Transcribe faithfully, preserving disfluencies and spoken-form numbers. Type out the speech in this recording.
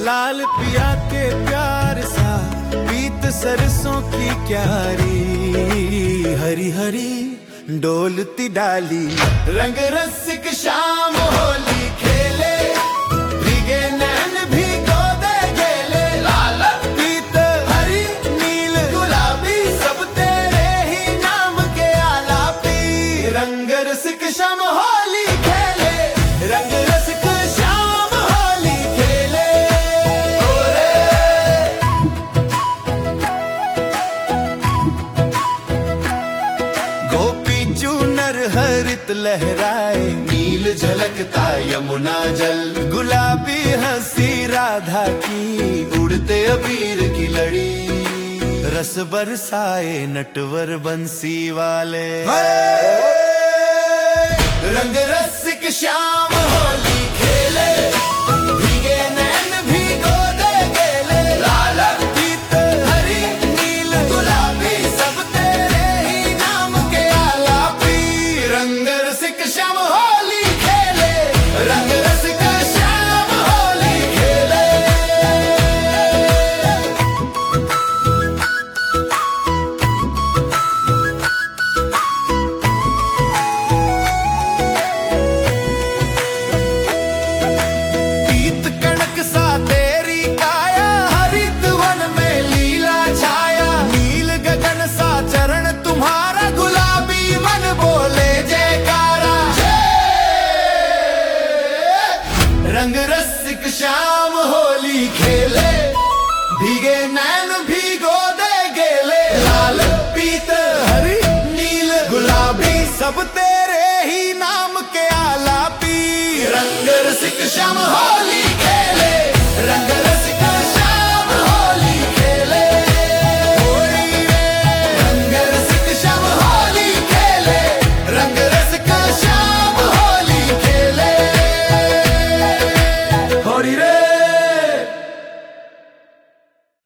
लाल पिया के प्यार सा पीत सरसों की क्यारी, हरी हरी डोलती डाली, रंग रसिक शाम होली खेले, भीगे नैन भिगो दे गेले, लाल पीत हरी नील गुलाबी सब तेरे ही नाम के आलापी, रंग रसिक शाम होली खेले, रंग रसिक शाम होली खेले। गोपी चूनर हरित लहराए, नील झलकता यमुना जल, गुलाबी हंसी राधा की उड़ते अबीर की लड़ी, रस बरसाए नटवर बंसी वाले, रंग रसिक श्याम होली खेले, भीगे नैन भिगो दे गेले, लाल पीत हरी नील गुलाबी सब तेरे ही नाम के आलापी, रंग रसिक श्याम होली खेले, रंग रसिक श्याम होली खेले। पीत कणक सा तेरी काया, हरित वन में लीला छाया, नील गगन सा चरण तुम्हारा, गुलाबी मन बोले जयकारा, रंग रसिक श्याम होली खेले, भीगे नैन भिगो दे गेले, लाल पीत हरी नील गुलाबी सब तेरे ही नाम के आलापी, रंग रसिक श्याम होली